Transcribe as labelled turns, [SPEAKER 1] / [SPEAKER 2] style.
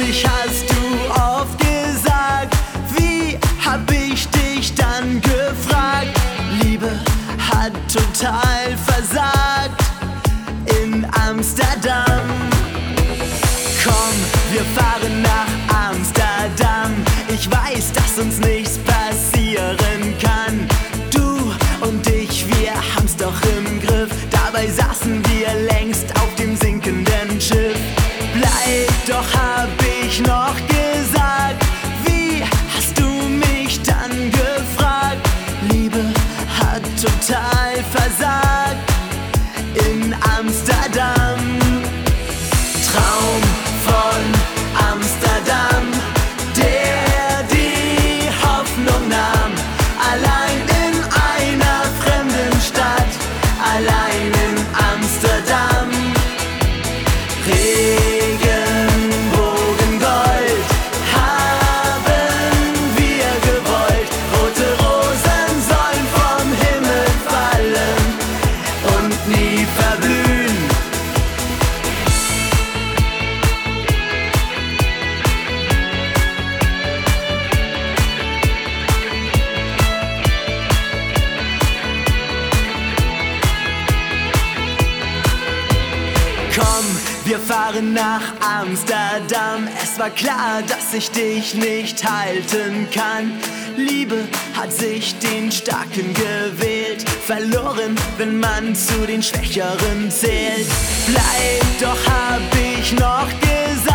[SPEAKER 1] mich hast du oft gesagt. Wie hab ich dich dann gefragt? Liebe hat total versagt in Amsterdam. Komm, wir fahren nach Amsterdam. Ich weiß, dass uns nichts passieren kann. Du und ich, wir haben's doch im Griff. Dabei saßen wir längst auf dem sinkenden Schiff. Bleib doch, hab ich noch gesagt. Wie hast du mich dann gefragt? Liebe hat total versagt in Amsterdam. Traum von Amsterdam, der die Hoffnung nahm. Allein in einer fremden Stadt, allein in Amsterdam. Regenbogengold haben wir gewollt. Rote Rosen sollen vom Himmel fallen und nie verblühen. Komm, wir fahren nach Amsterdam. Es war klar, dass ich dich nicht halten kann. Liebe hat sich den Starken gewählt. Verloren, wenn man zu den Schwächeren zählt. Bleib doch, hab ich noch gesagt.